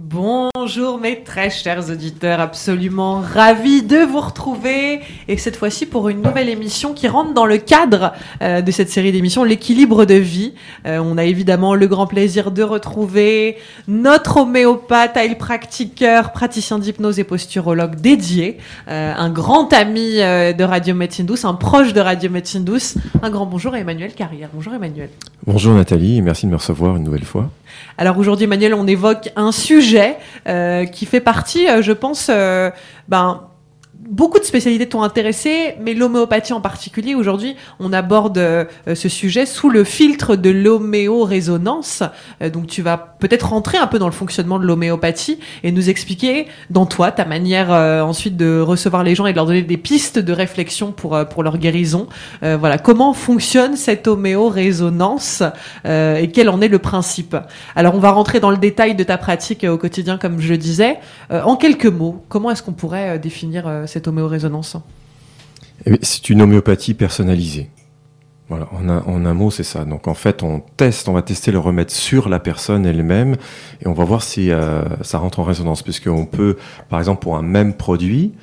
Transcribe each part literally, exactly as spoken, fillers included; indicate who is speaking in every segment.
Speaker 1: Bonjour mes très chers auditeurs, absolument ravis de vous retrouver et cette fois-ci pour une nouvelle émission qui rentre dans le cadre euh, de cette série d'émissions L'équilibre de vie. Euh, on a évidemment le grand plaisir de retrouver notre homéopathe, heilpraktiker, praticien d'hypnose et posturologue dédié, euh, un grand ami euh, de Radio Médecine Douce, un proche de Radio Médecine Douce. Un grand bonjour à Emmanuel Carrière. Bonjour Emmanuel.
Speaker 2: Bonjour Nathalie et merci de me recevoir une nouvelle fois.
Speaker 1: Alors aujourd'hui Emmanuel, on évoque un sujet euh, qui fait partie, euh, je pense, euh, ben, beaucoup de spécialités t'ont intéressé, mais l'homéopathie en particulier. Aujourd'hui, on aborde euh, ce sujet sous le filtre de l'homéorésonance. Euh, donc tu vas peut-être rentrer un peu dans le fonctionnement de l'homéopathie et nous expliquer, dans toi, ta manière euh, ensuite de recevoir les gens et de leur donner des pistes de réflexion pour, euh, pour leur guérison. Euh, voilà, comment fonctionne cette homéorésonance euh, et quel en est le principe. Alors on va rentrer dans le détail de ta pratique euh, au quotidien, comme je le disais. Euh, en quelques mots, comment est-ce qu'on pourrait euh, définir euh, cette homéorésonance?
Speaker 2: Eh bien, c'est une homéopathie personnalisée. Voilà, en un, en un mot, c'est ça. Donc en fait, on teste, on va tester le remède sur la personne elle-même et on va voir si euh, ça rentre en résonance. Puisqu'on peut, par exemple, pour un même produit,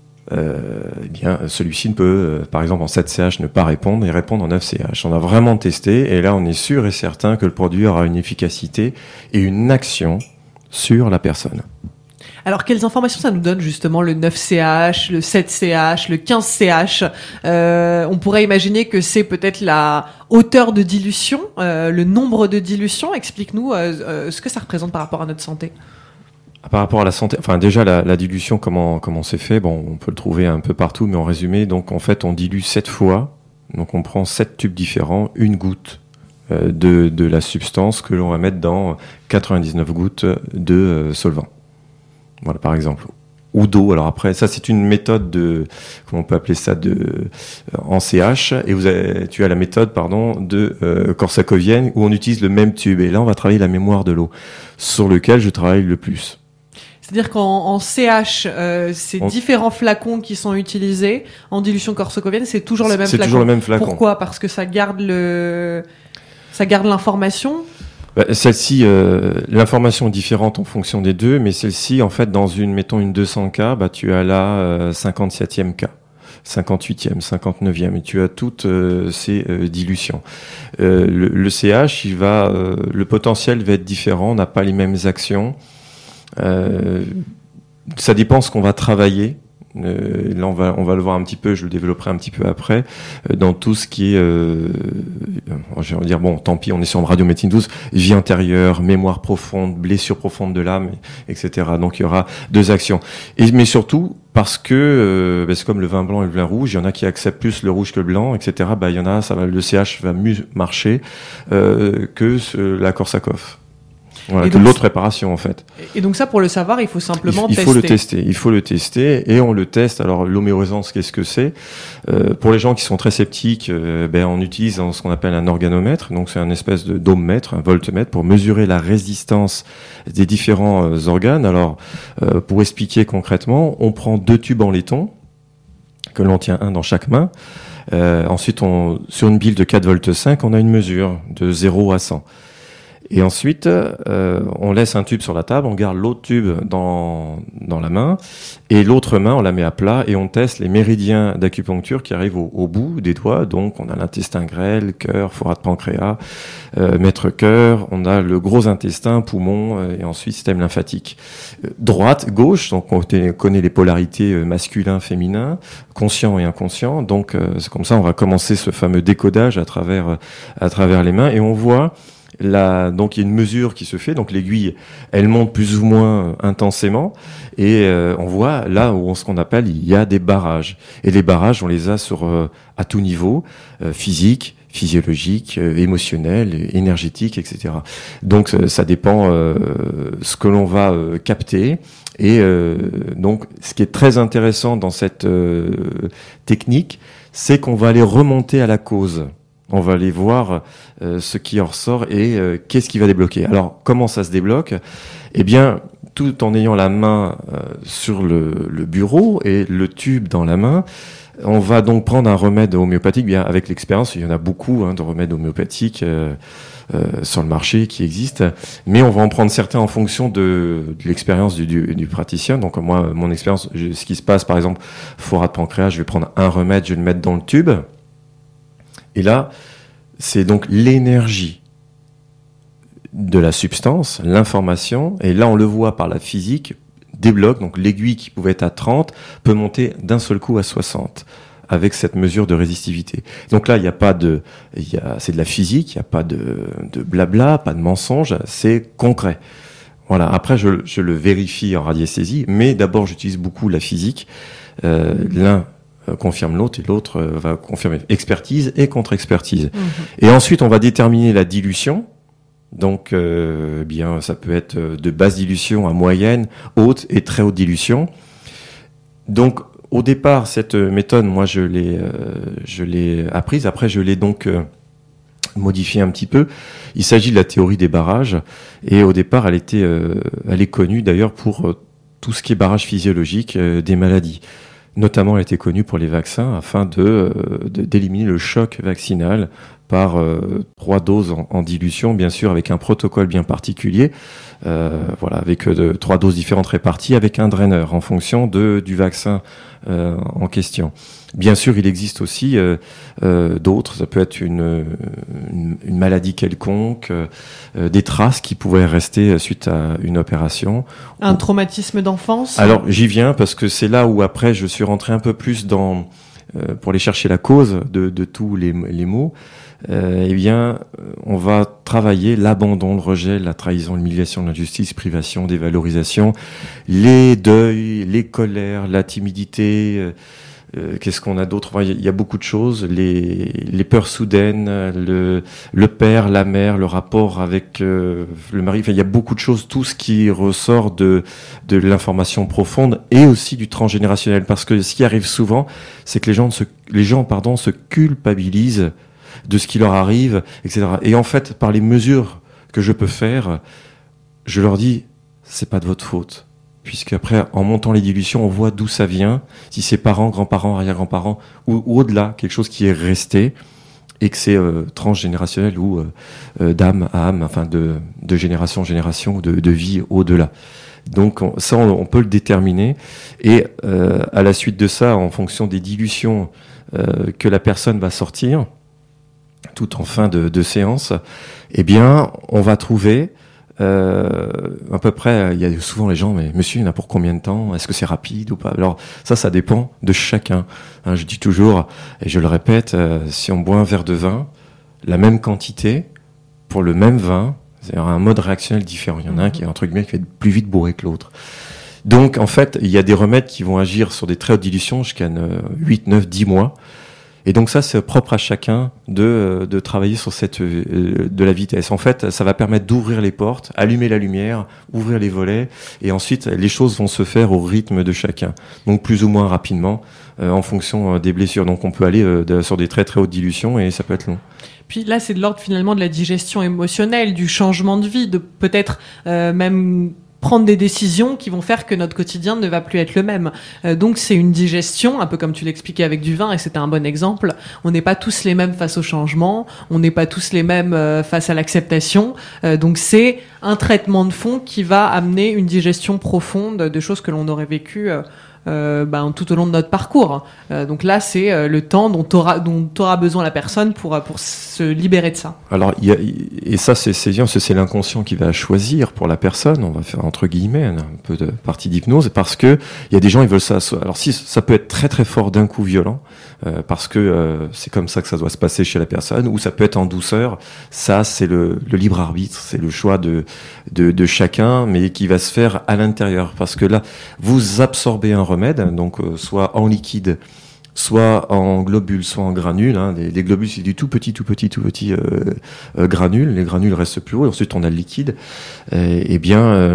Speaker 2: euh, eh bien, celui-ci ne peut, euh, par exemple, en sept C H ne pas répondre et répondre en neuf C H. On a vraiment testé et là, on est sûr et certain que le produit aura une efficacité et une action sur la personne.
Speaker 1: Alors, quelles informations ça nous donne justement le neuf C H, le sept C H, le quinze C H? euh, On pourrait imaginer que c'est peut-être la hauteur de dilution, euh, le nombre de dilutions. Explique-nous euh, euh, ce que ça représente par rapport à notre santé.
Speaker 2: Par rapport à la santé, enfin déjà la, la dilution, comment comment c'est fait? Bon, on peut le trouver un peu partout, mais en résumé, donc en fait, on dilue sept fois. Donc on prend sept tubes différents, une goutte euh, de de la substance que l'on va mettre dans quatre-vingt-dix-neuf gouttes de euh, solvant. Voilà, par exemple. Ou d'eau. Alors après, ça, c'est une méthode de, comment on peut appeler ça, de, euh, en C H. Et vous avez, tu as la méthode, pardon, de euh, Korsakovienne, où on utilise le même tube. Et là, on va travailler la mémoire de l'eau, sur lequel je travaille le plus.
Speaker 1: C'est-à-dire qu'en en C H, euh, c'est on... différents flacons qui sont utilisés. En dilution korsakovienne, c'est toujours le même
Speaker 2: c'est
Speaker 1: flacon.
Speaker 2: C'est toujours le même flacon.
Speaker 1: Pourquoi? Parce que ça garde le, ça garde l'information.
Speaker 2: Bah, celle-ci, euh, l'information est différente en fonction des deux, mais celle-ci, en fait, dans une, mettons une deux cents K, bah, tu as là euh, cinquante-septième K, cinquante-huitième, cinquante-neuvième, et tu as toutes euh, ces euh, dilutions. Euh, le, le C H, il va, euh, le potentiel va être différent, on n'a pas les mêmes actions. Euh, ça dépend ce qu'on va travailler. Euh, là on va on va le voir un petit peu, je le développerai un petit peu après euh, dans tout ce qui est euh, je vais dire bon tant pis on est sur Radio Médecine Douce, vie intérieure, mémoire profonde, blessure profonde de l'âme, etc. Donc il y aura deux actions et mais surtout parce que euh, ben, c'est comme le vin blanc et le vin rouge, il y en a qui acceptent plus le rouge que le blanc, etc. Ben, il y en a ça va, le C H va mieux marcher euh, que ce, la Korsakov. Voilà, que l'autre préparation en fait.
Speaker 1: Et donc ça, pour le savoir, il faut simplement
Speaker 2: il, il
Speaker 1: tester.
Speaker 2: faut le tester. Il faut le tester et on le teste. Alors l'homéorésonance, qu'est-ce que c'est? euh, Pour les gens qui sont très sceptiques, euh, ben on utilise ce qu'on appelle un organomètre. Donc c'est un espèce de dôme-mètre, un voltmètre pour mesurer la résistance des différents euh, organes. Alors euh, pour expliquer concrètement, on prend deux tubes en laiton que l'on tient un dans chaque main. Euh, ensuite, on, sur une bille de quatre virgule cinq volts, on a une mesure de zéro à cent. Et ensuite, euh, on laisse un tube sur la table, on garde l'autre tube dans dans la main, et l'autre main, on la met à plat et on teste les méridiens d'acupuncture qui arrivent au, au bout des doigts. Donc, on a l'intestin grêle, cœur, forat de pancréas, euh, maître cœur, on a le gros intestin, poumon, euh, et ensuite système lymphatique. Euh, droite, gauche, donc on connaît les polarités euh, masculin, féminin, conscient et inconscient. Donc, euh, c'est comme ça, on va commencer ce fameux décodage à travers à travers les mains, et on voit. Là, donc il y a une mesure qui se fait, donc l'aiguille, elle monte plus ou moins intensément, et euh, on voit là où on, ce qu'on appelle, il y a des barrages. Et les barrages, on les a sur euh, à tout niveau, euh, physique, physiologique, euh, émotionnel, énergétique, et cetera. Donc ça, ça dépend euh, ce que l'on va euh, capter. Et euh, donc, ce qui est très intéressant dans cette euh, technique, c'est qu'on va aller remonter à la cause. On va aller voir euh, ce qui en ressort et euh, qu'est-ce qui va débloquer. Alors, comment ça se débloque? Eh bien, tout en ayant la main euh, sur le, le bureau et le tube dans la main, on va donc prendre un remède homéopathique. Bien, avec l'expérience, il y en a beaucoup hein, de remèdes homéopathiques euh, euh, sur le marché qui existent, mais on va en prendre certains en fonction de, de l'expérience du, du, du praticien. Donc moi, mon expérience, je, ce qui se passe, par exemple, forat de pancréas, je vais prendre un remède, je vais le mettre dans le tube, et là, c'est donc l'énergie de la substance, l'information, et là on le voit par la physique, débloque, donc l'aiguille qui pouvait être à trente peut monter d'un seul coup à soixante avec cette mesure de résistivité. Donc là, il n'y a pas de, il y a, c'est de la physique, il n'y a pas de, de blabla, pas de mensonge, c'est concret. Voilà. Après, je, je le vérifie en radiesthésie, mais d'abord, j'utilise beaucoup la physique. Euh, l'un confirme l'autre et l'autre va confirmer. Expertise et contre-expertise. Mmh. Et ensuite, on va déterminer la dilution. Donc, euh, bien, ça peut être de basse dilution à moyenne, haute et très haute dilution. Donc, au départ, cette méthode, moi, je l'ai, euh, je l'ai apprise. Après, je l'ai donc euh, modifiée un petit peu. Il s'agit de la théorie des barrages. Et au départ, elle était, euh, elle est connue d'ailleurs pour euh, tout ce qui est barrage physiologique euh, des maladies. Notamment, elle était connue pour les vaccins afin de, euh, de d'éliminer le choc vaccinal par euh, trois doses en, en dilution, bien sûr, avec un protocole bien particulier, euh, voilà, avec euh, trois doses différentes réparties, avec un draineur en fonction de, du vaccin euh, en question. Bien sûr, il existe aussi euh, euh, d'autres, ça peut être une, une, une maladie quelconque, euh, des traces qui pouvaient rester suite à une opération.
Speaker 1: Un traumatisme d'enfance ?
Speaker 2: Alors, j'y viens parce que c'est là où après je suis rentré un peu plus dans, euh, pour aller chercher la cause de, de tous les, les maux. Euh, eh bien, on va travailler l'abandon, le rejet, la trahison, l'humiliation, l'injustice, privation, dévalorisation, les deuils, les colères, la timidité. Euh, euh, qu'est-ce qu'on a d'autre ? Il y a beaucoup de choses. Les, les peurs soudaines, le, le père, la mère, le rapport avec euh, le mari. Enfin, il y a beaucoup de choses. Tout ce qui ressort de de l'information profonde et aussi du transgénérationnel. Parce que ce qui arrive souvent, c'est que les gens se, les gens, pardon, se culpabilisent de ce qui leur arrive, et cetera. Et en fait, par les mesures que je peux faire, je leur dis, c'est pas de votre faute. Puisqu'après, en montant les dilutions, on voit d'où ça vient, si c'est parents, grands-parents, arrière-grands-parents, ou, ou au-delà, quelque chose qui est resté, et que c'est euh, transgénérationnel ou euh, euh, d'âme à âme, enfin de, de génération en génération, de, de vie au-delà. Donc on, ça, on, on peut le déterminer. Et euh, à la suite de ça, en fonction des dilutions euh, que la personne va sortir, tout en fin de, de séance, eh bien, on va trouver euh, à peu près, il y a souvent les gens, mais monsieur, il y en a pour combien de temps ? Est-ce que c'est rapide ou pas ? Alors ça, ça dépend de chacun. Hein, je dis toujours, et je le répète, euh, si on boit un verre de vin, la même quantité, pour le même vin, c'est un mode réactionnel différent. Il y en a un qui est, entre guillemets, qui va être plus vite bourré que l'autre. Donc, en fait, il y a des remèdes qui vont agir sur des très hautes dilutions jusqu'à huit, neuf, dix mois. Et donc ça, c'est propre à chacun de, de travailler sur cette, de la vitesse. En fait, ça va permettre d'ouvrir les portes, allumer la lumière, ouvrir les volets, et ensuite, les choses vont se faire au rythme de chacun. Donc plus ou moins rapidement, euh, en fonction des blessures. Donc on peut aller euh, de, sur des très très hautes dilutions, et ça peut être long.
Speaker 1: Puis là, c'est de l'ordre finalement de la digestion émotionnelle, du changement de vie, de peut-être euh, même prendre des décisions qui vont faire que notre quotidien ne va plus être le même. Euh, donc c'est une digestion, un peu comme tu l'expliquais avec du vin, et c'était un bon exemple. On n'est pas tous les mêmes face au changement, on n'est pas tous les mêmes euh, face à l'acceptation. Euh, donc c'est un traitement de fond qui va amener une digestion profonde de choses que l'on aurait vécues euh, Euh, ben, tout au long de notre parcours. Euh, donc là, c'est euh, le temps dont aura, dont aura besoin la personne pour, pour se libérer de ça.
Speaker 2: Alors, il y a, et ça, c'est, c'est bien, c'est l'inconscient qui va choisir pour la personne. On va faire entre guillemets un peu de partie d'hypnose, parce que il y a des gens, ils veulent ça. Alors, si ça peut être très très fort d'un coup violent, euh, parce que euh, c'est comme ça que ça doit se passer chez la personne, ou ça peut être en douceur. Ça, c'est le, le libre arbitre, c'est le choix de, de de chacun, mais qui va se faire à l'intérieur, parce que là, vous absorbez un remède, donc euh, soit en liquide, soit en globules, soit en granules. Hein. Les, les globules, c'est du tout petit, tout petit, tout petit euh, euh, granule. Les granules restent plus haut. Et ensuite, on a le liquide. Et, et bien, euh,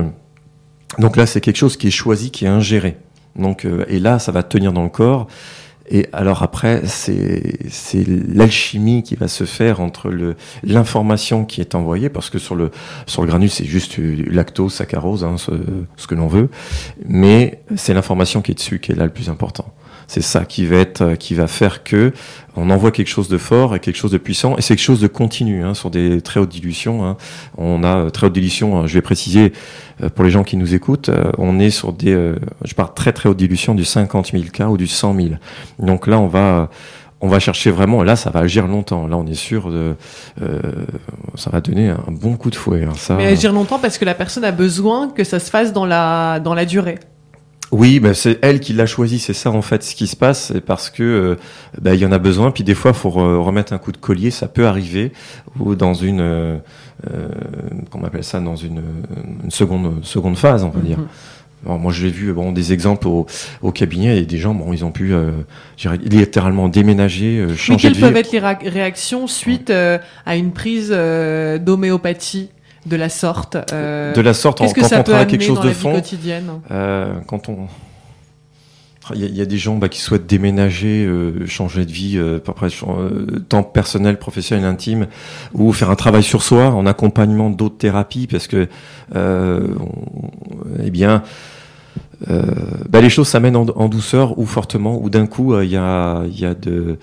Speaker 2: donc là, c'est quelque chose qui est choisi, qui est ingéré. Donc, euh, et là, ça va tenir dans le corps. Et alors après, c'est c'est l'alchimie qui va se faire entre le l'information qui est envoyée, parce que sur le sur le granule, c'est juste lactose, saccharose, hein, ce, ce que l'on veut, mais c'est l'information qui est dessus qui est là le plus important. C'est ça qui va être, qui va faire que on envoie quelque chose de fort et quelque chose de puissant, et c'est quelque chose de continu, hein, sur des très hautes dilutions. Hein. On a très haute dilution, hein, je vais préciser euh, pour les gens qui nous écoutent, euh, on est sur des, euh, je parle très très haute dilution du cinquante mille K ou du cent mille. Donc là, on va on va chercher vraiment, là ça va agir longtemps, là on est sûr de, euh, ça va donner un bon coup de fouet. Hein, ça,
Speaker 1: Mais agir longtemps parce que la personne a besoin que ça se fasse dans la, dans la durée.
Speaker 2: Oui, ben c'est elle qui l'a choisi, c'est ça en fait ce qui se passe, c'est parce que euh, ben, il y en a besoin, puis des fois il faut re- remettre un coup de collier, ça peut arriver, ou dans une, euh, euh, comment on appelle ça, dans une, une seconde, seconde phase, on va dire. Alors, moi, je l'ai vu, bon, des exemples au, au cabinet, et des gens, bon, ils ont pu, euh, je dirais, littéralement déménager, euh, changer
Speaker 1: Mais quelles
Speaker 2: de vie.
Speaker 1: peuvent être les ra- réactions suite euh, à une prise euh, d'homéopathie de la sorte euh,
Speaker 2: De la sorte, en,
Speaker 1: Qu'est-ce que
Speaker 2: quand
Speaker 1: ça
Speaker 2: on
Speaker 1: peut
Speaker 2: travaille quelque
Speaker 1: amener
Speaker 2: chose
Speaker 1: dans
Speaker 2: de
Speaker 1: la vie
Speaker 2: fond,
Speaker 1: quotidienne
Speaker 2: euh, quand on, il y, a, il y a des gens bah, qui souhaitent déménager, euh, changer de vie, euh, après, euh, temps personnel, professionnel, intime, ou faire un travail sur soi en accompagnement d'autres thérapies, parce que, euh, on, eh bien, euh, bah, les choses s'amènent en, en douceur ou fortement, ou d'un coup, il euh, y a, il y a de,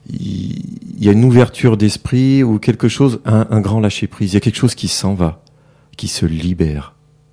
Speaker 2: il y a une ouverture d'esprit ou quelque chose, un, un grand lâcher prise. Il y a quelque chose qui s'en va, qui se libère.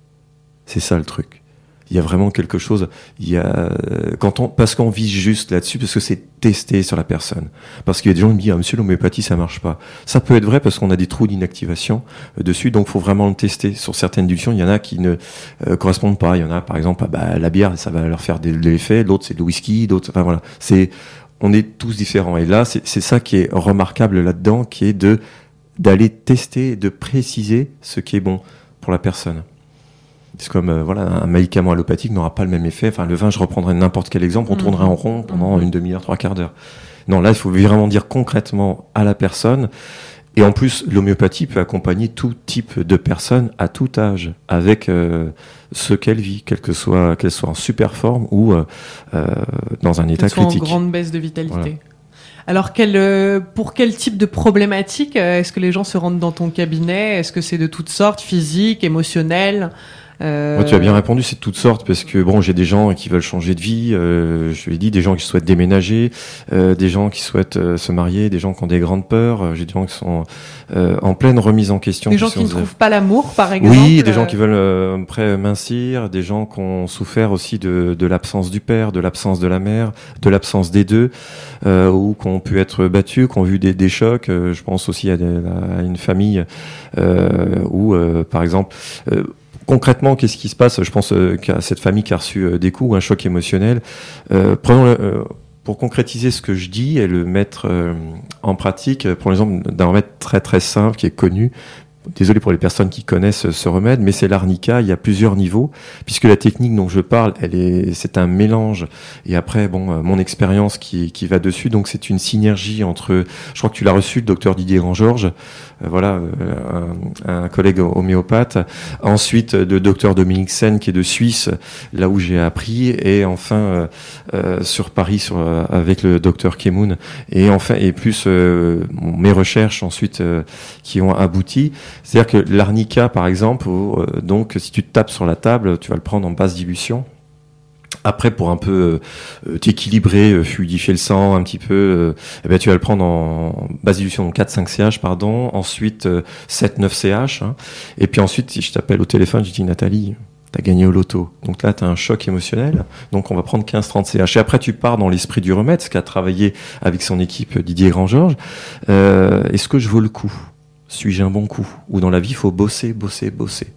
Speaker 2: C'est ça le truc. Il y a vraiment quelque chose, il y a, quand on, parce qu'on vise juste là-dessus, parce que c'est testé sur la personne. Parce qu'il y a des gens qui me disent, ah, monsieur, l'homéopathie, ça marche pas. Ça peut être vrai parce qu'on a des trous d'inactivation euh, dessus, donc faut vraiment le tester. Sur certaines dilutions, il y en a qui ne euh, correspondent pas. Il y en a, par exemple, ah, bah, la bière, ça va leur faire de, de l'effet, l'autre, c'est le whisky, d'autres, enfin voilà. C'est, on est tous différents. Et là, c'est, c'est ça qui est remarquable là-dedans, qui est de, d'aller tester, de préciser ce qui est bon pour la personne. C'est comme euh, voilà, un médicament allopathique n'aura pas le même effet. Enfin, le vin, je reprendrai n'importe quel exemple, on mmh. tournerait en rond pendant mmh. une demi-heure, trois quarts d'heure. Non, là, il faut vraiment dire concrètement à la personne. Et en plus, l'homéopathie peut accompagner tout type de personnes à tout âge, avec euh, ce qu'elle vit, quelle que soit, qu'elle soit en super forme ou euh, euh, dans un état critique.
Speaker 1: En grande baisse de vitalité.
Speaker 2: Voilà.
Speaker 1: Alors, quel, euh, pour quel type de problématique euh, est-ce que les gens se rendent dans ton cabinet ? Est-ce que c'est de toutes sortes, physiques, émotionnelles ? Euh...
Speaker 2: Moi, tu as bien répondu, c'est de toutes sortes, parce que bon, j'ai des gens qui veulent changer de vie, euh, je lui ai dit, des gens qui souhaitent déménager, euh, des gens qui souhaitent euh, se marier, des gens qui ont des grandes peurs, euh, j'ai des gens qui sont euh, en pleine remise en question.
Speaker 1: Des gens qui ne trouvent pas l'amour, par exemple.
Speaker 2: Oui, des gens qui veulent euh, après mincir, des gens qui ont souffert aussi de, de l'absence du père, de l'absence de la mère, de l'absence des deux, euh, ou qui ont pu être battus, qui ont vu des, des chocs. Euh, je pense aussi à, des, à une famille euh, où, euh, par exemple, euh, concrètement, qu'est-ce qui se passe ? Je pense euh, qu'à cette famille qui a reçu euh, des coups, un choc émotionnel. Euh, prenons le, euh, pour concrétiser ce que je dis et le mettre euh, en pratique, prenons l'exemple d'un remède très très simple qui est connu. Désolé pour les personnes qui connaissent ce remède, mais c'est l'arnica. Il y a plusieurs niveaux, puisque la technique dont je parle, elle est, c'est un mélange. Et après, bon, mon expérience qui, qui va dessus, donc c'est une synergie entre. Je crois que tu l'as reçu, le docteur Didier Grand-Georges, euh, voilà, euh, un, un collègue homéopathe. Ensuite, le docteur Dominique Sen, qui est de Suisse, là où j'ai appris, et enfin euh, euh, sur Paris, sur, euh, avec le docteur Kemoun, et enfin et plus euh, mes recherches ensuite euh, qui ont abouti. C'est-à-dire que l'arnica, par exemple, où, euh, donc si tu te tapes sur la table, tu vas le prendre en basse dilution. Après, pour un peu euh, t'équilibrer, euh, fluidifier le sang un petit peu, euh, eh ben, tu vas le prendre en basse dilution, donc quatre cinq C H, pardon. Ensuite, euh, sept neuf C H. Hein. Et puis ensuite, si je t'appelle au téléphone, je dis Nathalie, t'as gagné au loto. Donc là, t'as un choc émotionnel. Donc on va prendre quinze trente C H. Et après, tu pars dans l'esprit du remède, ce qu'a travaillé avec son équipe Didier Grand-Georges. Euh, est-ce que je vaux le coup ? Suis-je un bon coup ? Ou dans la vie, il faut bosser, bosser, bosser.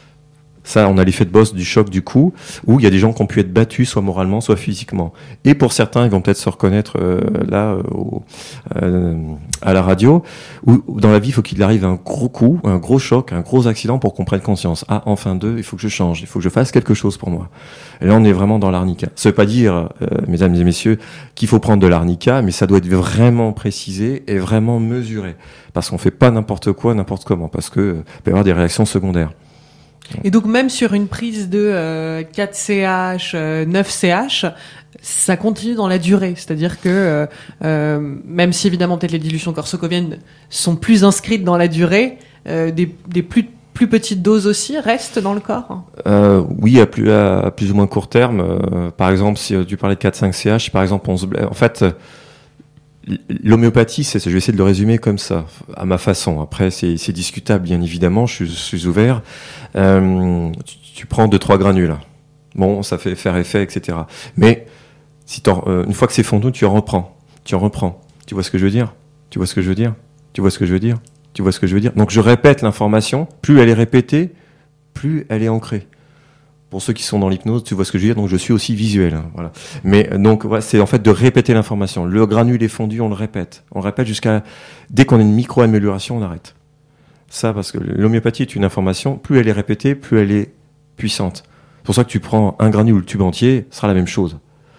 Speaker 2: Ça, on a l'effet de boss du choc du coup, où il y a des gens qui ont pu être battus, soit moralement, soit physiquement. Et pour certains, ils vont peut-être se reconnaître euh, là, euh, au, euh, à la radio, où, où dans la vie, il faut qu'il arrive un gros coup, un gros choc, un gros accident pour qu'on prenne conscience. Ah, enfin deux, il faut que je change, il faut que je fasse quelque chose pour moi. Et là, on est vraiment dans l'arnica. Ça veut pas dire, euh, mesdames et messieurs, qu'il faut prendre de l'arnica, mais ça doit être vraiment précisé et vraiment mesuré. Parce qu'on fait pas n'importe quoi, n'importe comment, parce que euh, il peut y avoir des réactions secondaires.
Speaker 1: Et donc même sur une prise de euh, quatre C H, euh, neuf C H, ça continue dans la durée. C'est-à-dire que euh, euh, même si évidemment peut-être les dilutions corsocoviennes sont plus inscrites dans la durée, euh, des, des plus, plus petite dose aussi restent dans le corps?
Speaker 2: euh, Oui, à plus, à plus ou moins court terme. Euh, par exemple, si tu parlais de quatre cinq C H, par exemple, on se... en fait, l'homéopathie, c'est, je vais essayer de le résumer comme ça, à ma façon. Après, c'est, c'est discutable, bien évidemment, je suis, je suis ouvert. Euh, tu, tu prends deux, trois granules. Bon, ça fait faire effet, et cetera. Mais si euh, une fois que c'est fondu, tu en reprends. Tu en reprends. Tu vois ce que je veux dire? Tu vois ce que je veux dire? Tu vois ce que je veux dire? Tu vois ce que je veux dire? Donc je répète l'information. Plus elle est répétée, plus elle est ancrée. Pour ceux qui sont dans l'hypnose, tu vois ce que je veux dire? Donc je suis aussi visuel. Hein, voilà. Mais donc voilà, c'est en fait de répéter l'information. Le granule est fondu, on le répète. On le répète jusqu'à... Dès qu'on a une micro-amélioration, on arrête. Ça, parce que l'homéopathie est une information. Plus elle est répétée, plus elle est puissante. C'est pour ça que tu prends un granule ou le tube entier, ce sera la même chose.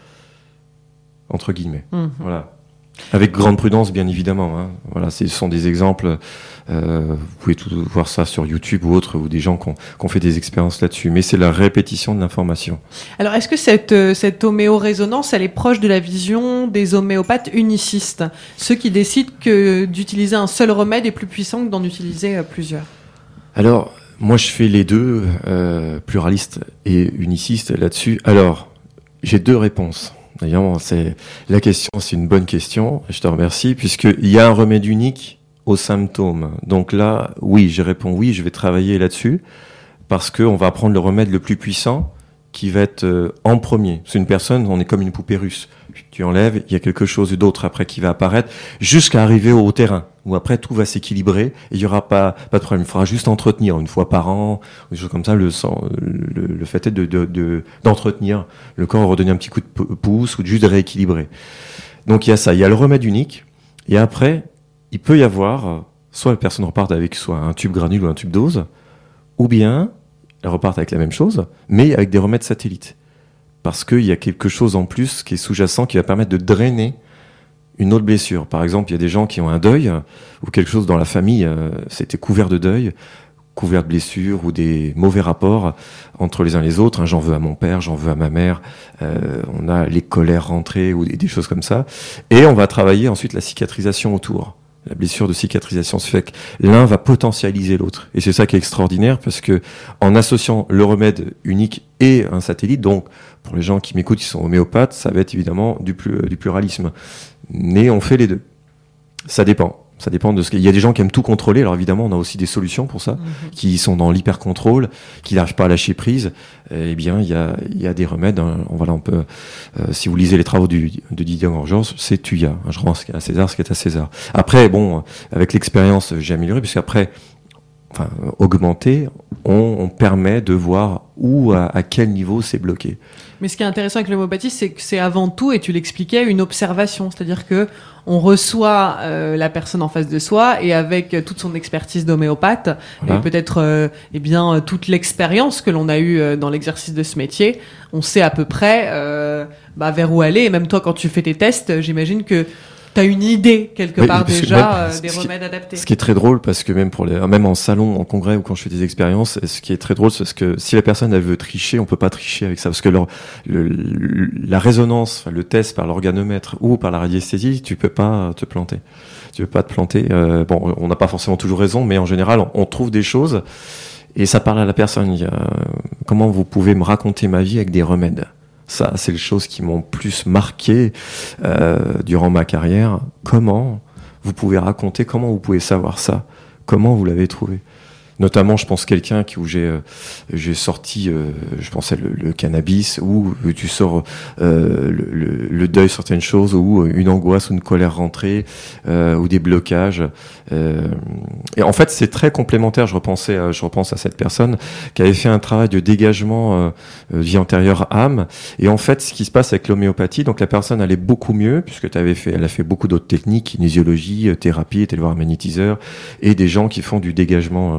Speaker 2: Entre guillemets. Mmh. Voilà. Avec grande prudence, bien évidemment. Hein. Voilà, ce sont des exemples. Euh, vous pouvez tout voir ça sur YouTube ou autre, ou des gens qui ont, qui ont fait des expériences là-dessus. Mais c'est la répétition de l'information.
Speaker 1: Alors, est-ce que cette, cette homéorésonance, elle est proche de la vision des homéopathes unicistes, ceux qui décident que d'utiliser un seul remède est plus puissant que d'en utiliser plusieurs?
Speaker 2: Alors, moi, je fais les deux, euh, pluraliste et uniciste là-dessus. Alors, j'ai deux réponses. D'ailleurs, c'est la question, c'est une bonne question. Je te remercie, puisqu'il y a un remède unique aux symptômes. Donc là, oui, je réponds oui, je vais travailler là-dessus, parce qu'on va prendre le remède le plus puissant qui va être euh, en premier. C'est une personne, on est comme une poupée russe. Tu enlèves, il y a quelque chose d'autre après qui va apparaître, jusqu'à arriver au terrain, où après tout va s'équilibrer, et il n'y aura pas, pas de problème. Il faudra juste entretenir une fois par an, ou des choses comme ça. Le, sang, le, le fait est de, de, de, d'entretenir le corps, redonner un petit coup de pouce, ou juste de rééquilibrer. Donc il y a ça, il y a le remède unique, et après, il peut y avoir, soit la personne repart avec soit un tube granule ou un tube dose, ou bien elle repart avec la même chose, mais avec des remèdes satellites. Parce qu'il y a quelque chose en plus qui est sous-jacent qui va permettre de drainer une autre blessure. Par exemple, il y a des gens qui ont un deuil, ou quelque chose dans la famille, euh, c'était couvert de deuil, couvert de blessures, ou des mauvais rapports entre les uns et les autres. Hein, j'en veux à mon père, j'en veux à ma mère, euh, on a les colères rentrées, ou des, des choses comme ça. Et on va travailler ensuite la cicatrisation autour. La blessure de cicatrisation, se fait que l'un va potentialiser l'autre. Et c'est ça qui est extraordinaire, parce que en associant le remède unique et un satellite, donc pour les gens qui m'écoutent, qui sont homéopathes, ça va être évidemment du, plus, du pluralisme. Mais on fait les deux. Ça dépend. Ça dépend de ce qu'il y a. Des gens qui aiment tout contrôler. Alors évidemment, on a aussi des solutions pour ça, mmh. qui sont dans l'hyper-contrôle, qui n'arrivent pas à lâcher prise. Eh bien, il y a, il y a des remèdes. Hein. Voilà, on peut, euh, si vous lisez les travaux du, de Didier Gorgios, c'est Tuya. Hein. Je rends à César ce qui est à César. Après, bon, avec l'expérience, j'ai amélioré, puisqu'après, enfin, augmenter, on, on permet de voir où, à, à quel niveau c'est bloqué.
Speaker 1: Mais ce qui est intéressant avec l'homéopathie, c'est que c'est avant tout, et tu l'expliquais, une observation. C'est-à-dire que on reçoit euh, la personne en face de soi, et avec toute son expertise d'homéopathe, voilà. et peut-être euh, eh bien toute l'expérience que l'on a eue euh, dans l'exercice de ce métier, on sait à peu près euh, bah, vers où aller. Et même toi, quand tu fais tes tests, j'imagine que t'as une idée quelque oui, part déjà même, euh, des remèdes qui, adaptés. Ce
Speaker 2: qui est très drôle, parce que même pour les, même en salon, en congrès ou quand je fais des expériences, ce qui est très drôle, c'est que si la personne elle veut tricher, on peut pas tricher avec ça, parce que leur, le, le, la résonance, le test par l'organomètre ou par la radiesthésie, tu peux pas te planter. Tu peux pas te planter. Euh, bon, on n'a pas forcément toujours raison, mais en général, on, on trouve des choses et ça parle à la personne. Il y a, comment vous pouvez me raconter ma vie avec des remèdes? Ça, c'est les choses qui m'ont plus marqué euh, durant ma carrière. Comment vous pouvez raconter, comment vous pouvez savoir ça? Comment vous l'avez trouvé? Notamment, je pense quelqu'un qui où j'ai euh, j'ai sorti, euh, je pensais le, le cannabis, où tu sors euh, le, le, le deuil sur certaines choses, ou une angoisse ou une colère rentrée, euh, ou des blocages. Euh, et en fait, c'est très complémentaire. Je repensais, euh, je repense à cette personne qui avait fait un travail de dégagement euh, vie antérieure âme. Et en fait, ce qui se passe avec l'homéopathie, donc la personne allait beaucoup mieux puisque tu avais fait, elle a fait beaucoup d'autres techniques, kinésiologie, thérapie, était le voir un magnétiseur, et des gens qui font du dégagement. Euh,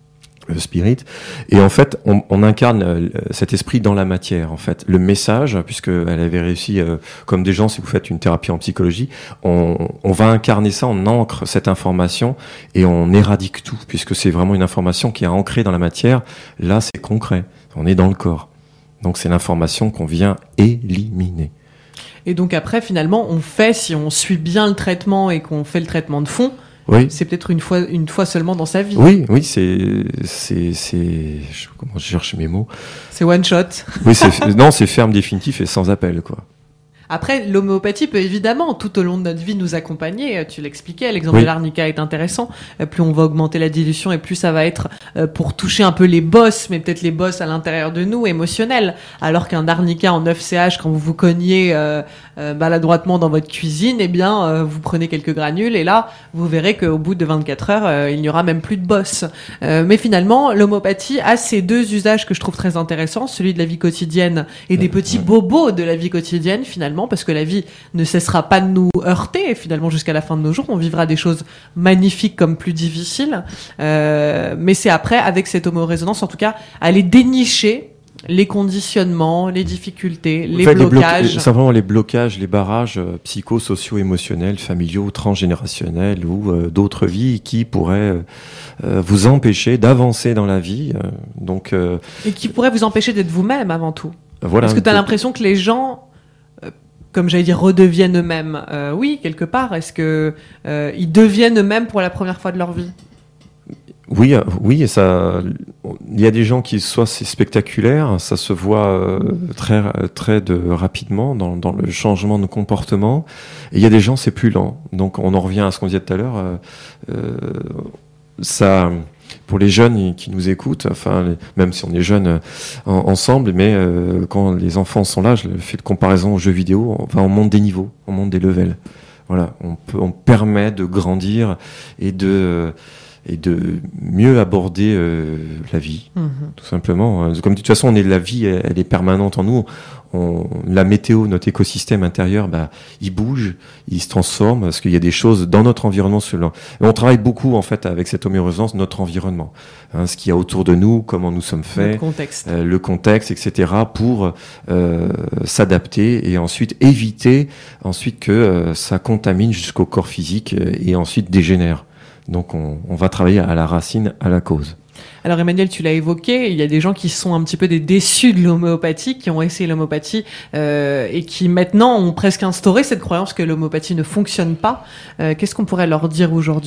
Speaker 2: le spirit, et en fait on, on incarne euh, cet esprit dans la matière, en fait le message, puisque elle avait réussi euh, comme des gens, si vous faites une thérapie en psychologie, on, on va incarner ça, on ancre cette information et on éradique tout, puisque c'est vraiment une information qui est ancrée dans la matière. Là c'est concret, on est dans le corps, donc c'est l'information qu'on vient éliminer.
Speaker 1: Et donc après finalement on fait, si on suit bien le traitement et qu'on fait le traitement de fond,
Speaker 2: Oui.
Speaker 1: C'est peut-être une fois, une fois seulement dans sa vie.
Speaker 2: Oui, oui, c'est, c'est, c'est, je, comment je cherche mes mots.
Speaker 1: C'est one shot.
Speaker 2: Oui, c'est, non, c'est ferme, définitif et sans appel, quoi.
Speaker 1: Après, l'homéopathie peut évidemment, tout au long de notre vie, nous accompagner. Tu l'expliquais, l'exemple
Speaker 2: oui.
Speaker 1: de l'arnica est intéressant. Plus on va augmenter la dilution et plus ça va être pour toucher un peu les bosses, mais peut-être les bosses à l'intérieur de nous, émotionnels. Alors qu'un arnica en neuf C H, quand vous vous cognez euh, euh, maladroitement dans votre cuisine, eh bien, euh, vous prenez quelques granules et là, vous verrez qu'au bout de vingt-quatre heures, euh, il n'y aura même plus de bosse. Euh, mais finalement, l'homéopathie a ces deux usages que je trouve très intéressants, celui de la vie quotidienne et des petits bobos de la vie quotidienne, finalement, parce que la vie ne cessera pas de nous heurter, et finalement jusqu'à la fin de nos jours, on vivra des choses magnifiques comme plus difficiles, euh, mais c'est après, avec cette homorésonance, en tout cas, aller dénicher les conditionnements, les difficultés, les
Speaker 2: en fait,
Speaker 1: blocages.
Speaker 2: Les bloca- simplement les blocages, les barrages euh, psycho-socio-émotionnels, familiaux, transgénérationnels ou euh, d'autres vies qui pourraient euh, vous empêcher d'avancer dans la vie. Euh, donc, euh,
Speaker 1: et qui pourraient vous empêcher d'être vous-même avant tout.
Speaker 2: Voilà.
Speaker 1: Parce que tu as l'impression que les gens... comme j'allais dire, redeviennent eux-mêmes. Euh, oui, quelque part. Est-ce que euh, ils deviennent eux-mêmes pour la première fois de leur vie ?
Speaker 2: Oui, oui, et ça. Il y a des gens qui soit c'est spectaculaire, ça se voit euh, très très de rapidement dans dans le changement de comportement. Et il y a des gens c'est plus lent. Donc on en revient à ce qu'on disait tout à l'heure. Euh, euh, ça. Pour les jeunes qui nous écoutent, enfin, les, même si on est jeunes euh, en, ensemble, mais euh, quand les enfants sont là, je fais de comparaison aux jeux vidéo, enfin, on monte des niveaux, on monte des levels. Voilà, on, peut, on permet de grandir et de, et de mieux aborder euh, la vie, mmh. tout simplement. Comme de toute façon, on est, la vie, elle, elle est permanente en nous. On, la météo, notre écosystème intérieur, bah, il bouge, il se transforme, parce qu'il y a des choses dans notre environnement. Selon... On travaille beaucoup, en fait, avec cette homérésonance, notre environnement. Hein, ce qu'il y a autour de nous, comment nous sommes faits,
Speaker 1: le contexte,
Speaker 2: euh, le contexte, et cetera, pour euh, s'adapter et ensuite éviter ensuite que euh, ça contamine jusqu'au corps physique et ensuite dégénère. Donc, on, on va travailler à la racine, à la cause.
Speaker 1: Alors Emmanuel, tu l'as évoqué, il y a des gens qui sont un petit peu des déçus de l'homéopathie, qui ont essayé l'homéopathie euh, et qui maintenant ont presque instauré cette croyance que l'homéopathie ne fonctionne pas. Euh, qu'est-ce qu'on pourrait leur dire aujourd'hui ?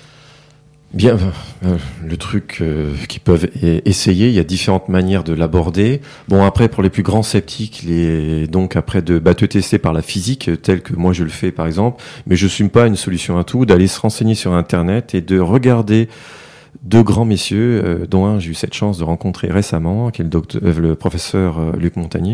Speaker 2: Bien, euh, le truc euh, qu'ils peuvent e- essayer, il y a différentes manières de l'aborder. Bon, après, pour les plus grands sceptiques, les, donc après de bah, te tester par la physique, tel que moi je le fais par exemple, mais je ne suis pas une solution à tout, d'aller se renseigner sur Internet et de regarder deux grands messieurs, euh, dont un j'ai eu cette chance de rencontrer récemment, qui est le, docteur, euh, le professeur euh, Luc Montagnier,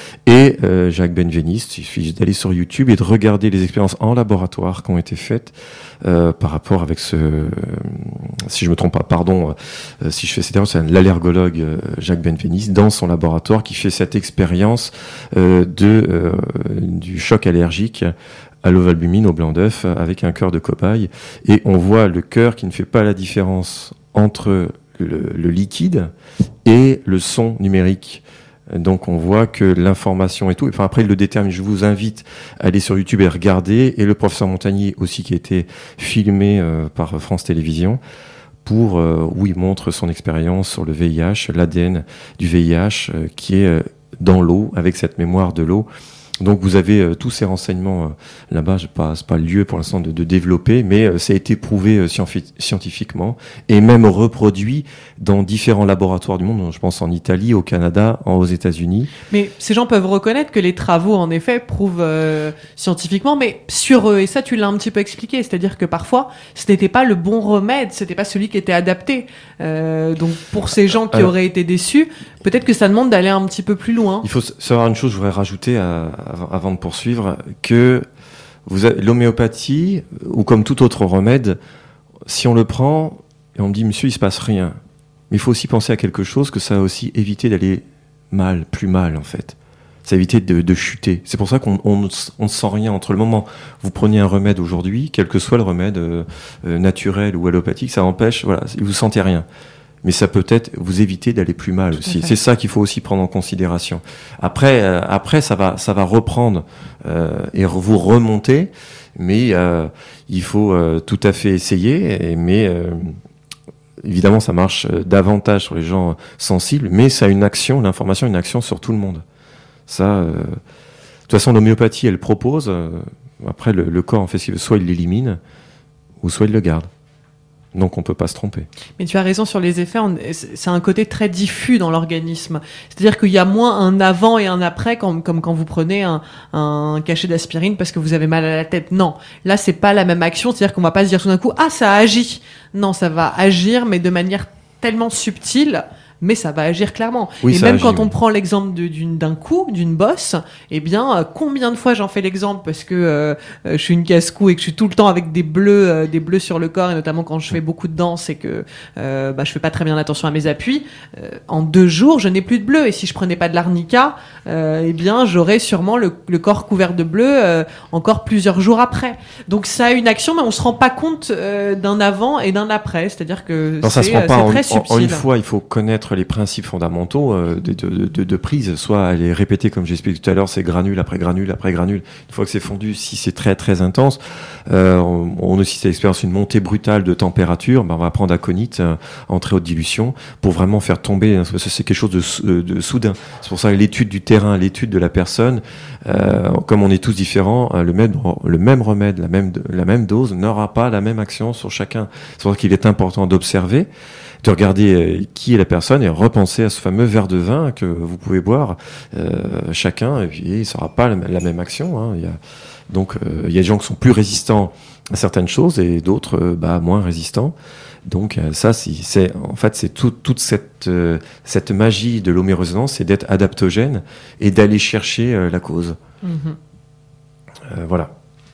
Speaker 2: et euh, Jacques Benveniste. Il suffit d'aller sur YouTube et de regarder les expériences en laboratoire qui ont été faites euh, par rapport avec ce... Euh, si je me trompe pas, pardon, euh, si je fais cette erreur, c'est l'allergologue euh, Jacques Benveniste, dans son laboratoire, qui fait cette expérience euh, de, euh, du choc allergique à l'ovalbumine, au blanc d'œuf, avec un cœur de cobaye. Et on voit le cœur qui ne fait pas la différence entre le, le liquide et le son numérique. Donc on voit que l'information et tout, enfin après il le détermine. Je vous invite à aller sur YouTube et regarder. Et le professeur Montagnier aussi, qui a été filmé euh, par France Télévisions, pour euh, où il montre son expérience sur le V I H, l'A D N du V I H euh, qui est euh, dans l'eau, avec cette mémoire de l'eau. Donc vous avez euh, tous ces renseignements euh, là-bas. Je pas, c'est pas le lieu pour l'instant de, de développer, mais euh, ça a été prouvé euh, scienfi- scientifiquement et même reproduit dans différents laboratoires du monde. Je pense en Italie, au Canada, en, aux États-Unis.
Speaker 1: Mais ces gens peuvent reconnaître que les travaux, en effet, prouvent euh, scientifiquement, mais sur eux. Et ça, tu l'as un petit peu expliqué, c'est-à-dire que parfois, ce n'était pas le bon remède, c'était pas celui qui était adapté. Euh, donc pour ces gens qui Alors, auraient été déçus, peut-être que ça demande d'aller un petit peu plus loin.
Speaker 2: Il faut savoir une chose, je voudrais rajouter à, avant, avant de poursuivre, que vous avez, l'homéopathie, ou comme tout autre remède, si on le prend et on me dit, monsieur, il se passe rien, mais il faut aussi penser à quelque chose, que ça va aussi éviter d'aller mal, plus mal en fait. Ça va éviter de, de chuter. C'est pour ça qu'on on, on ne sent rien entre le moment. Vous prenez un remède aujourd'hui, quel que soit le remède euh, euh, naturel ou allopathique, ça empêche, voilà, vous sentez rien. Mais ça peut être vous éviter d'aller plus mal aussi. C'est ça qu'il faut aussi prendre en considération. Après, euh, après ça va, ça va reprendre euh, et vous remonter, mais euh, il faut euh, tout à fait essayer. Et, mais euh, évidemment, ça marche davantage sur les gens sensibles, mais ça a une action, l'information, a une action sur tout le monde. Ça, euh, de toute façon, l'homéopathie, elle propose. Euh, après, le, le corps, en fait, soit il l'élimine, ou soit il le garde. Donc on peut pas se tromper.
Speaker 1: Mais tu as raison sur les effets, on, c'est un côté très diffus dans l'organisme. C'est-à-dire qu'il y a moins un avant et un après, comme, comme quand vous prenez un, un cachet d'aspirine parce que vous avez mal à la tête. Non, là c'est pas la même action, c'est-à-dire qu'on va pas se dire tout d'un coup « Ah, ça agit !» Non, ça va agir, mais de manière tellement subtile, mais ça va agir clairement.
Speaker 2: Oui,
Speaker 1: et même
Speaker 2: agit,
Speaker 1: quand on
Speaker 2: oui.
Speaker 1: prend l'exemple de, d'une, d'un coup, d'une bosse, eh bien, euh, combien de fois j'en fais l'exemple parce que euh, euh, je suis une casse-cou et que je suis tout le temps avec des bleus, euh, des bleus sur le corps, et notamment quand je fais beaucoup de danse et que euh, bah, je fais pas très bien attention à mes appuis. Euh, en deux jours, je n'ai plus de bleus. Et si je prenais pas de l'arnica, euh, eh bien, j'aurais sûrement le, le corps couvert de bleus euh, encore plusieurs jours après. Donc ça a une action, mais on se rend pas compte euh, d'un avant et d'un après. C'est-à-dire que
Speaker 2: Non, ça
Speaker 1: c'est,
Speaker 2: se prend pas
Speaker 1: c'est
Speaker 2: en,
Speaker 1: très
Speaker 2: en-
Speaker 1: subtil.
Speaker 2: en une fois. Il faut connaître les principes fondamentaux euh, de, de, de, de prise, soit les répéter comme j'expliquais tout à l'heure, c'est granule après granule après granule. Une fois que c'est fondu, si c'est très très intense, euh, on, on aussi c'est l'expérience une montée brutale de température. Ben on va prendre aconite euh, en très haute dilution pour vraiment faire tomber. Parce que c'est quelque chose de, sou- de, de soudain. C'est pour ça que l'étude du terrain, l'étude de la personne, euh, comme on est tous différents, euh, le même le même remède, la même la même dose n'aura pas la même action sur chacun. C'est pour ça qu'il est important d'observer, de regarder euh, qui est la personne et repenser à ce fameux verre de vin que vous pouvez boire euh, chacun, et puis il sera pas la, la même action. Hein. Il y a, donc euh, il y a des gens qui sont plus résistants à certaines choses et d'autres euh, bah, moins résistants. Donc euh, ça, c'est, c'est en fait c'est tout, toute cette euh, cette magie de l'homérésonance, c'est d'être adaptogène et d'aller chercher euh, la cause.
Speaker 1: Mhm.
Speaker 2: Euh, voilà.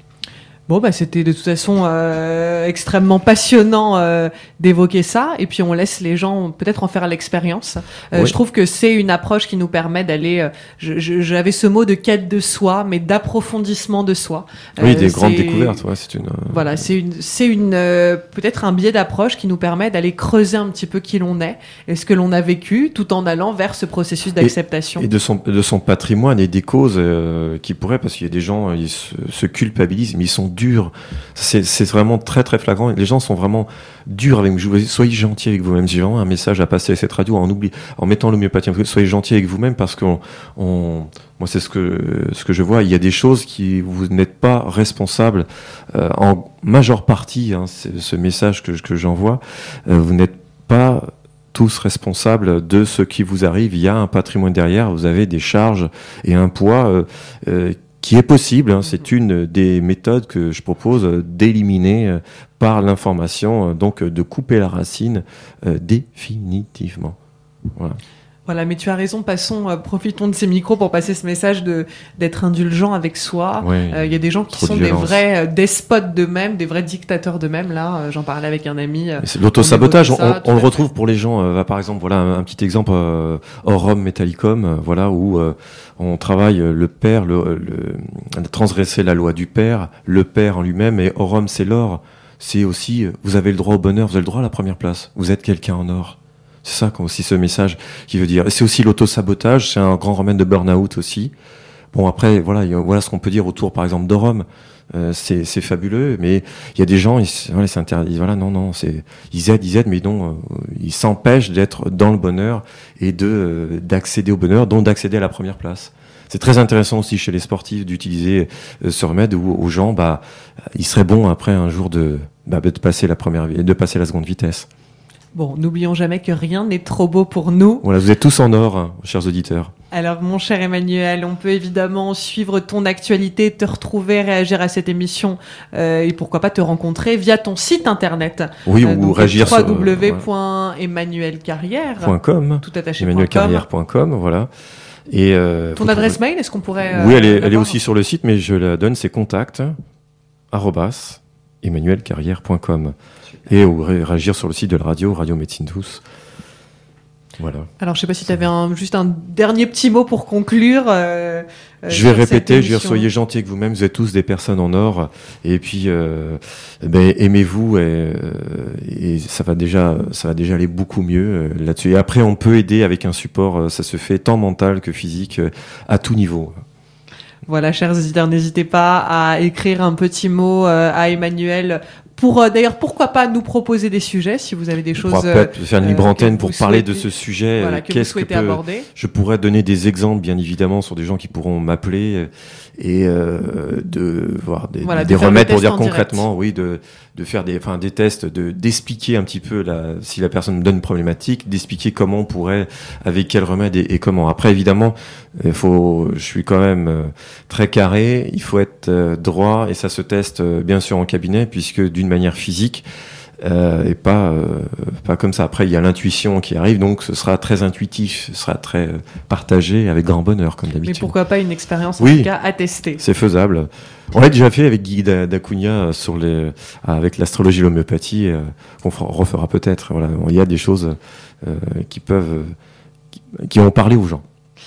Speaker 1: Bon, bah, c'était de toute façon euh, extrêmement passionnant euh, d'évoquer ça. Et puis, on laisse les gens peut-être en faire l'expérience. Euh,
Speaker 2: Oui.
Speaker 1: Je trouve que c'est une approche qui nous permet d'aller... Euh, je, je, j'avais ce mot de quête de soi, mais d'approfondissement de soi.
Speaker 2: Oui,
Speaker 1: Euh,
Speaker 2: des grandes
Speaker 1: c'est-
Speaker 2: découvertes. Ouais, c'est une. euh,
Speaker 1: Voilà, c'est une, c'est une, euh, peut-être un biais d'approche qui nous permet d'aller creuser un petit peu qui l'on est et ce que l'on a vécu, tout en allant vers ce processus d'acceptation.
Speaker 2: Et de son, de son patrimoine et des causes euh, qui pourraient, parce qu'il y a des gens, ils se, se culpabilisent, mais ils sont durs. C'est, c'est vraiment très très flagrant. Les gens sont vraiment durs avec vous. Soyez gentils avec vous-même. J'ai vraiment un message à passer à cette radio en oublie, en mettant l'homéopathie. Soyez gentils avec vous-même parce qu'on, on, moi c'est ce que ce que je vois. Il y a des choses qui vous n'êtes pas responsable euh, en majeure partie. Hein, c'est ce message que que j'envoie. Euh, vous n'êtes pas tous responsables de ce qui vous arrive. Il y a un patrimoine derrière, vous avez des charges et un poids euh, euh, qui est possible. Hein. C'est une des méthodes que je propose euh, d'éliminer euh, par l'information, euh, donc euh, de couper la racine euh, définitivement. Voilà.
Speaker 1: Voilà, mais tu as raison, passons, euh, profitons de ces micros pour passer ce message de d'être indulgent avec soi. Il
Speaker 2: Ouais,
Speaker 1: y a des gens qui
Speaker 2: trop de
Speaker 1: sont des
Speaker 2: violence.
Speaker 1: vrais euh, despotes d'eux-mêmes, des vrais dictateurs d'eux-mêmes. Là, euh, j'en parlais avec un ami. euh,
Speaker 2: Mais c'est l'autosabotage,
Speaker 1: on
Speaker 2: on,
Speaker 1: évoquait ça,
Speaker 2: on
Speaker 1: tout
Speaker 2: le
Speaker 1: à
Speaker 2: retrouve pour les gens. Euh, par exemple, voilà un, un petit exemple, euh, Aurum Metallicum, euh, voilà où euh, on travaille euh, le père, le, le transgresser la loi du père, le père en lui-même, et Aurum c'est l'or. C'est aussi, euh, vous avez le droit au bonheur, vous avez le droit à la première place. Vous êtes quelqu'un en or. C'est ça aussi ce message qui veut dire. Et c'est aussi l'autosabotage, c'est un grand remède de burn-out aussi. Bon après, voilà, il y a- voilà ce qu'on peut dire autour, par exemple, d'Aurum. Euh, c'est, c'est fabuleux, mais il y a des gens, ils, voilà, ils s'interdisent. Voilà, non, non, c'est, ils aident, ils aident, mais non, euh, ils s'empêchent d'être dans le bonheur et de euh, d'accéder au bonheur, donc d'accéder à la première place. C'est très intéressant aussi chez les sportifs d'utiliser euh, ce remède où aux gens, bah, il serait bon après un jour de, bah, de passer la première, vi- de passer la seconde vitesse.
Speaker 1: Bon, n'oublions jamais que rien n'est trop beau pour nous.
Speaker 2: Voilà, vous êtes tous en or, hein, chers auditeurs.
Speaker 1: Alors, mon cher Emmanuel, on peut évidemment suivre ton actualité, te retrouver, réagir à cette émission euh, et pourquoi pas te rencontrer via ton site internet.
Speaker 2: Oui,
Speaker 1: Euh,
Speaker 2: ou
Speaker 1: donc,
Speaker 2: réagir sur
Speaker 1: w w w
Speaker 2: euh,
Speaker 1: point emmanuel carrière
Speaker 2: point com,
Speaker 1: tout attaché
Speaker 2: emmanuel carrière point com, voilà. Et euh,
Speaker 1: Ton
Speaker 2: vous
Speaker 1: adresse
Speaker 2: trouverez-
Speaker 1: mail, est-ce qu'on pourrait euh,
Speaker 2: Oui, elle est, elle est
Speaker 1: l'avoir
Speaker 2: aussi sur le site, mais je la donne, c'est contact arobase emmanuel carrière point com. Et ou ré- réagir sur le site de la radio, Radio Médecine Douce. Voilà.
Speaker 1: Alors, je sais pas si tu avais un, juste un dernier petit mot pour conclure. euh, euh,
Speaker 2: Je vais
Speaker 1: sur cette
Speaker 2: répéter, je vais dire,
Speaker 1: émission.
Speaker 2: soyez gentils avec vous-même, vous êtes tous des personnes en or, et puis euh, ben, aimez-vous, et, euh, et ça va déjà, ça va déjà aller beaucoup mieux euh, là-dessus. Et après, on peut aider avec un support, euh, ça se fait tant mental que physique, euh, à tout niveau.
Speaker 1: Voilà, chers auditeurs, n'hésitez pas à écrire un petit mot euh, à Emmanuel. Pour euh, d'ailleurs, pourquoi pas nous proposer des sujets si vous avez des
Speaker 2: On
Speaker 1: choses
Speaker 2: pourra
Speaker 1: euh,
Speaker 2: peut-être faire une
Speaker 1: euh,
Speaker 2: libre
Speaker 1: que
Speaker 2: antenne
Speaker 1: vous
Speaker 2: pour parler de
Speaker 1: souhaitez-
Speaker 2: ce sujet.
Speaker 1: voilà,
Speaker 2: euh,
Speaker 1: que vous
Speaker 2: Qu'est-ce que
Speaker 1: souhaitez
Speaker 2: peut...
Speaker 1: aborder.
Speaker 2: Je pourrais donner des exemples, bien évidemment, sur des gens qui pourront m'appeler euh, et euh, de voir des,
Speaker 1: Voilà,
Speaker 2: des
Speaker 1: de faire le
Speaker 2: remèdes pour
Speaker 1: test
Speaker 2: dire
Speaker 1: en direct.
Speaker 2: concrètement, oui, de, de faire des, enfin, des tests, de, d'expliquer un petit peu la, si la personne donne une problématique, d'expliquer comment on pourrait, avec quel remède et, et comment. Après, évidemment, il faut, je suis quand même euh, très carré, il faut être euh, droit et ça se teste euh, bien sûr en cabinet puisque d'une manière physique euh, et pas euh, pas comme ça. Après, il y a l'intuition qui arrive, donc ce sera très intuitif, ce sera très euh, partagé avec grand bonheur comme d'habitude.
Speaker 1: Mais pourquoi pas une expérience en
Speaker 2: Oui,
Speaker 1: tout cas à tester.
Speaker 2: C'est faisable. On l'a déjà fait avec Guy d'Acunha sur les, avec l'astrologie et l'homéopathie, euh, qu'on refera peut-être. Voilà, il y a des choses euh, qui peuvent, qui, qui ont parlé aux gens.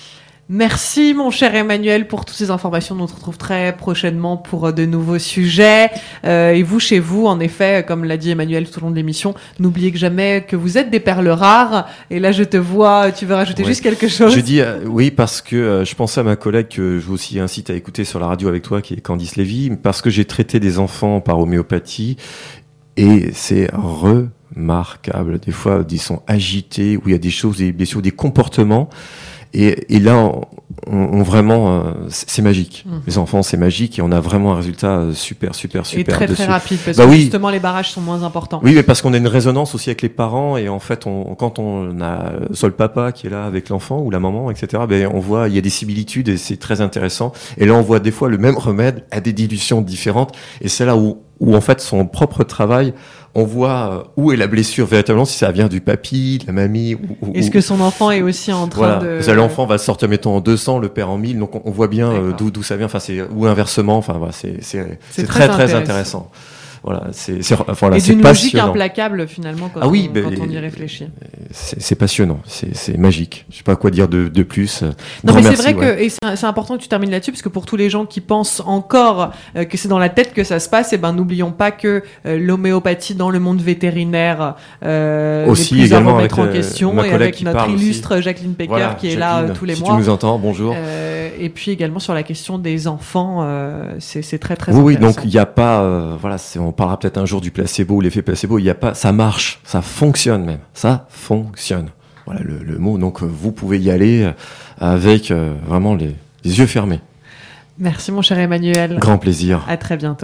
Speaker 1: Merci mon cher Emmanuel pour toutes ces informations. On se retrouve très prochainement pour de nouveaux sujets. Euh, et vous, chez vous, en effet, comme l'a dit Emmanuel tout au long de l'émission, n'oubliez que jamais que vous êtes des perles rares. Et là, je te vois, tu veux rajouter ouais. juste quelque chose?
Speaker 2: Je dis euh, oui parce que euh, je pensais à ma collègue que je vous aussi incite à écouter sur la radio avec toi, qui est Candice Lévy, parce que j'ai traité des enfants par homéopathie et c'est remarquable. Des fois, ils sont agités, où il y a des choses, des blessures, des comportements. Et, et là, on, on vraiment, euh, c'est magique. Mmh. Les enfants, c'est magique et on a vraiment un résultat super, super, super.
Speaker 1: Et très,
Speaker 2: dessus.
Speaker 1: très rapide parce
Speaker 2: bah
Speaker 1: que
Speaker 2: oui.
Speaker 1: justement, les barrages sont moins importants.
Speaker 2: Oui, mais parce qu'on a une résonance aussi avec les parents et en fait, on, quand on a soit le papa qui est là avec l'enfant ou la maman, et cetera, ben, on voit, il y a des similitudes et c'est très intéressant. Et là, on voit des fois le même remède à des dilutions différentes et c'est là où, où en fait, son propre travail, on voit où est la blessure véritablement, si ça vient du papy, de la mamie. Ou,
Speaker 1: Est-ce que son enfant est aussi en train
Speaker 2: voilà.
Speaker 1: de...
Speaker 2: Parce que l'enfant va sortir, mettons, en deux cents, le père en mille, donc on, on voit bien euh, d'où, d'où ça vient, enfin, c'est, ou inversement, enfin, voilà, c'est, c'est, c'est, c'est très, très intéressant. intéressant. Voilà, c'est, c'est, enfin, voilà,
Speaker 1: et
Speaker 2: c'est
Speaker 1: d'une logique
Speaker 2: passionnant.
Speaker 1: implacable, finalement, quand,
Speaker 2: ah oui,
Speaker 1: on,
Speaker 2: ben,
Speaker 1: quand on y réfléchit.
Speaker 2: C'est, c'est passionnant, c'est, c'est magique. Je sais pas quoi dire de, de plus.
Speaker 1: Non, mais
Speaker 2: merci,
Speaker 1: c'est vrai
Speaker 2: ouais.
Speaker 1: que, et c'est, c'est important que tu termines là-dessus, parce que pour tous les gens qui pensent encore euh, que c'est dans la tête que ça se passe, eh ben, n'oublions pas que euh, l'homéopathie dans le monde vétérinaire euh,
Speaker 2: aussi,
Speaker 1: n'est plus à
Speaker 2: également
Speaker 1: remettre
Speaker 2: avec
Speaker 1: en
Speaker 2: le,
Speaker 1: question, et avec notre illustre
Speaker 2: aussi.
Speaker 1: Jacqueline Pecker,
Speaker 2: voilà,
Speaker 1: qui est
Speaker 2: Jacqueline,
Speaker 1: là euh, tous les
Speaker 2: si
Speaker 1: mois.
Speaker 2: Si tu nous entends, bonjour.
Speaker 1: Euh, et puis également sur la question des enfants, euh, c'est, c'est très, très
Speaker 2: oui,
Speaker 1: intéressant.
Speaker 2: Oui, donc il n'y a pas, euh, voilà, c'est, on parlera peut-être un jour du placebo, l'effet placebo, il y a pas, ça marche, ça fonctionne même, ça fonctionne. Voilà le, le mot. Donc vous pouvez y aller avec euh, vraiment les, les yeux fermés.
Speaker 1: Merci mon cher Emmanuel.
Speaker 2: Grand plaisir.
Speaker 1: À très bientôt.